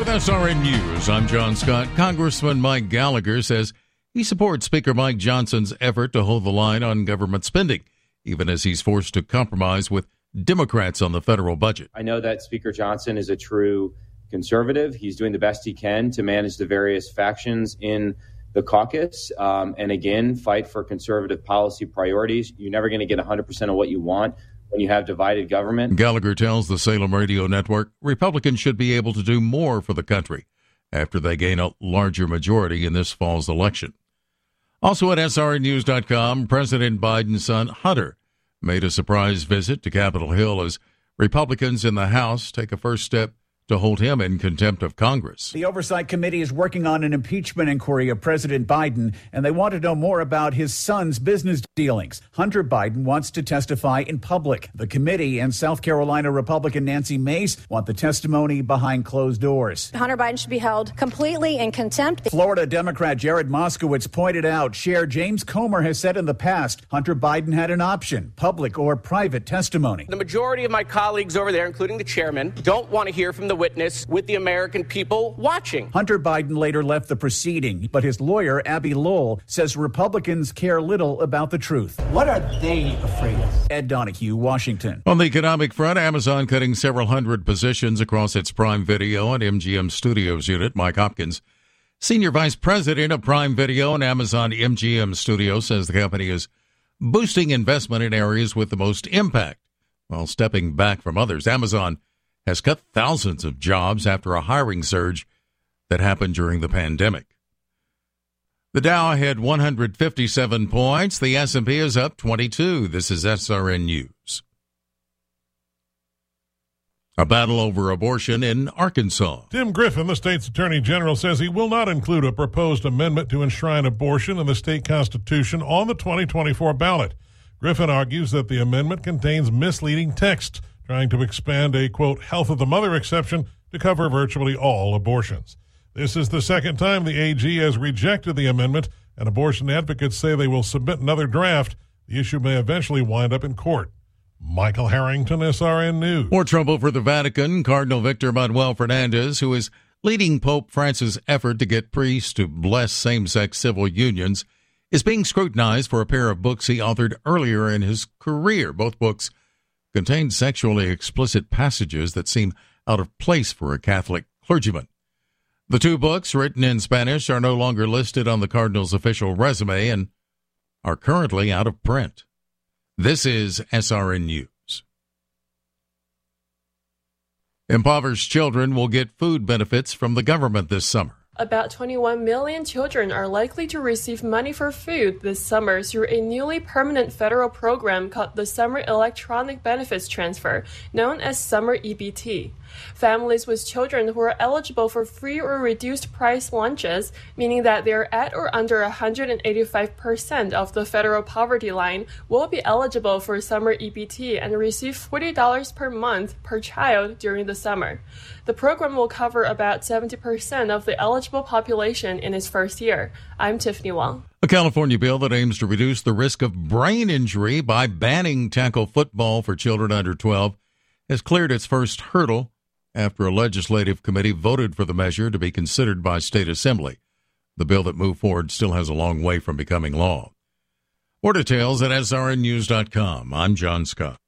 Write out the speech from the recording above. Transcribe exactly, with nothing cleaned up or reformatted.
With S R N News, I'm John Scott. Congressman Mike Gallagher says he supports Speaker Mike Johnson's effort to hold the line on government spending, even as he's forced to compromise with Democrats on the federal budget. I know that Speaker Johnson is a true conservative. He's doing the best he can to manage the various factions in the caucus um, and, again, fight for conservative policy priorities. You're never going to get one hundred percent of what you want when you have divided government. Gallagher tells the Salem Radio Network Republicans should be able to do more for the country after they gain a larger majority in this fall's election. Also at S R N news dot com, President Biden's son Hunter made a surprise visit to Capitol Hill as Republicans in the House take a first step to hold him in contempt of Congress. The Oversight Committee is working on an impeachment inquiry of President Biden, and they want to know more about his son's business dealings. Hunter Biden wants to testify in public. The committee and South Carolina Republican Nancy Mace want the testimony behind closed doors. Hunter Biden should be held completely in contempt. Florida Democrat Jared Moskowitz pointed out, Chair James Comer has said in the past, Hunter Biden had an option, public or private testimony. The majority of my colleagues over there, including the chairman, don't want to hear from the witness with the American people watching. Hunter Biden later left the proceeding, but his lawyer, Abby Lowell, says Republicans care little about the truth. What are they afraid of? Ed Donahue, Washington. On the economic front, Amazon cutting several hundred positions across its Prime Video and M G M Studios unit. Mike Hopkins, Senior Vice President of Prime Video and Amazon M G M Studios, says the company is boosting investment in areas with the most impact while stepping back from others. Amazon has cut thousands of jobs after a hiring surge that happened during the pandemic. The Dow had one hundred fifty-seven points. The S and P is up twenty-two. This is S R N News. A battle over abortion in Arkansas. Tim Griffin, the state's attorney general, says he will not include a proposed amendment to enshrine abortion in the state constitution on the twenty twenty-four ballot. Griffin argues that the amendment contains misleading text, trying to expand a, quote, health of the mother exception to cover virtually all abortions. This is the second time the A G has rejected the amendment, and abortion advocates say they will submit another draft. The issue may eventually wind up in court. Michael Harrington, S R N News. More trouble for the Vatican. Cardinal Victor Manuel Fernandez, who is leading Pope Francis' effort to get priests to bless same-sex civil unions, is being scrutinized for a pair of books he authored earlier in his career. Both books contain sexually explicit passages that seem out of place for a Catholic clergyman. The two books, written in Spanish, are no longer listed on the Cardinal's official resume and are currently out of print. This is S R N News. Impoverished children will get food benefits from the government this summer. About twenty-one million children are likely to receive money for food this summer through a newly permanent federal program called the Summer Electronic Benefits Transfer, known as Summer E B T. Families with children who are eligible for free or reduced price lunches, meaning that they are at or under one hundred eighty-five percent of the federal poverty line, will be eligible for Summer E B T and receive forty dollars per month per child during the summer. The program will cover about seventy percent of the eligible population in its first year. I'm Tiffany Wong. A California bill that aims to reduce the risk of brain injury by banning tackle football for children under twelve has cleared its first hurdle after a legislative committee voted for the measure to be considered by state assembly. The bill that moved forward still has a long way from becoming law. More details at S R N news dot com. I'm John Scott.